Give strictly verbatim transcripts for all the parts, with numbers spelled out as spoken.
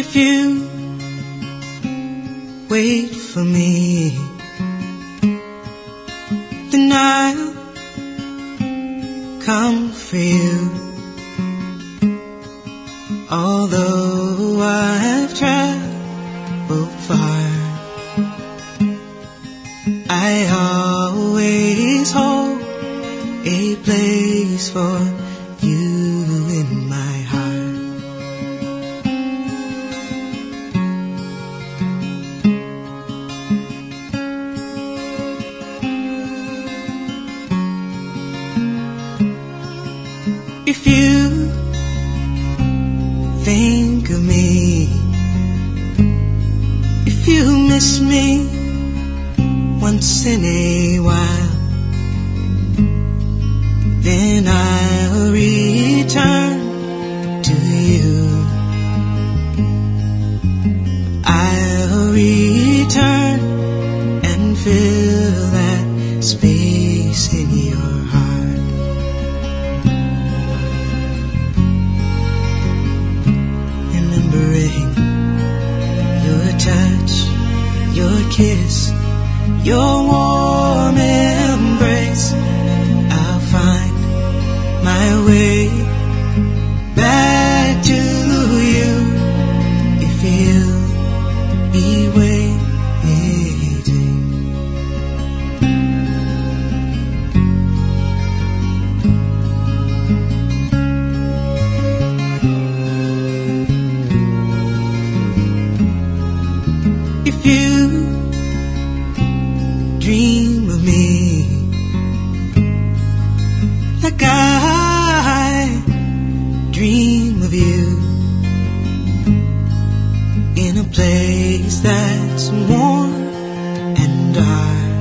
If you wait for me, then I'll come for you. Although I have traveled far, I always hold a place for you in my heart. If you think of me, if you miss me once in a while, then I'll return to you. I'll return and fill that space in your heart. Remembering your touch, your kiss, your warm embrace, I'll find my way back to you if you'll be waiting. If you dream of me like I dream of you, in a place that's warm and dark,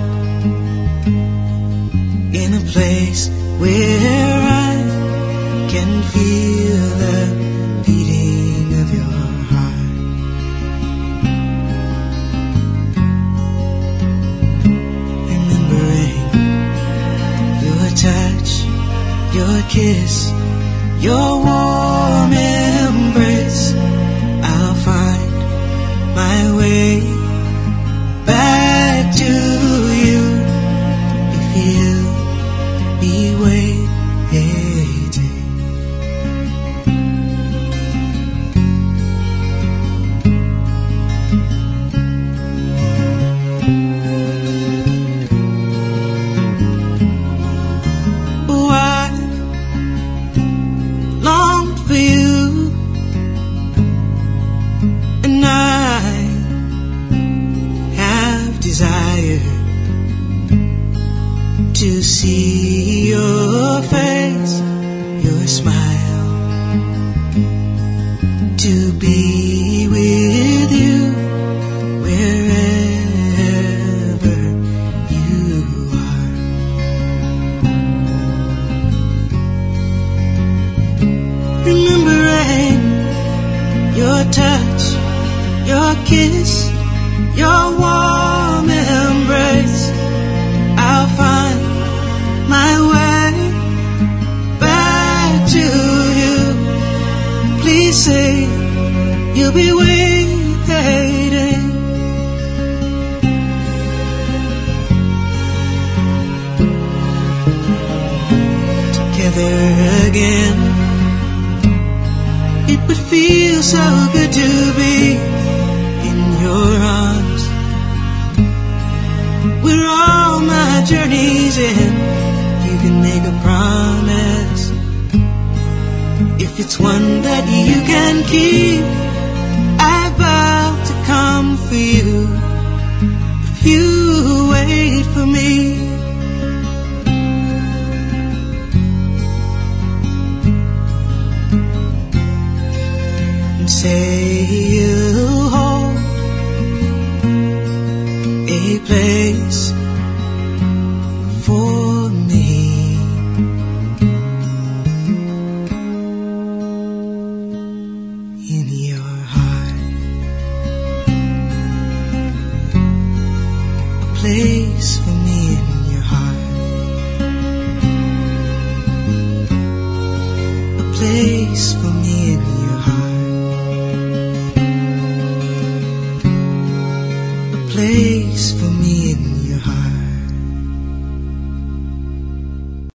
in a place where I can feel the beating of your heart. Remembering your touch, your kiss, your warm embrace, I'll find my way back to you if you'll be waiting. Oh, I longed for you, and I have desire to see your face, your smile, to be with you wherever you are. Remembering your touch, your kiss, your warm embrace, I'll find my way back to you. Please say you'll be waiting. Together again, it would feel so good to be in your arms, where all my journeys end. You can make a promise, if it's one that you can keep, I vow to come for you if you wait for me. And say you'll hold a place for me in your heart, a place for me in your heart, a place for me in your heart. place for me and